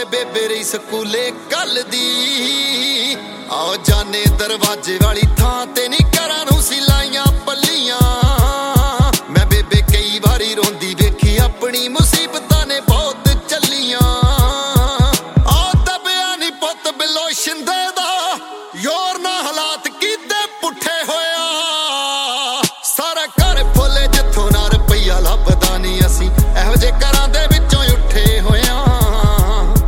ਬੇਬੇ ਰਹੀ ਸਕੂਲੇ ਕੱਲ ਦੀ। ਆ ਜਾਨੇ ਦਰਵਾਜ਼ੇ ਵਾਲੀ ਥਾਂ ਤੇ ਨੀ ਘਰਾਂ ਨੂੰ ਸੀ ਲਾਈਆਂ ਪੱਲੀਆਂ। ਮੈਂ ਬੇਬੇ ਕਈ ਵਾਰੀ ਰੋਂਦੀ ਵੇਖੀ, ਆਪਣੀ ਮੁਸੀਬਤਾਂ ਨੇ ਬਹੁਤ ਚੱਲੀਆਂ। ਆ ਦਬਿਆ ਨੀ ਪੁੱਤ ਬਿੱਲੋ ਸ਼ਿੰਦੇ ਦਾ, ਯੋਰ ਨਾ ਹਾਲਾਤ ਕੀਤੇ ਪੁੱਠੇ ਹੋਇਆ। ਸਾਰਾ ਘਰ ਫੁੱਲੇ ਜਿੱਥੋਂ ਨਾ ਰੁਪਈਆ ਲੱਭਦਾ ਨੀ, ਅਸੀਂ ਇਹੋ ਜਿਹੇ ਘਰਾਂ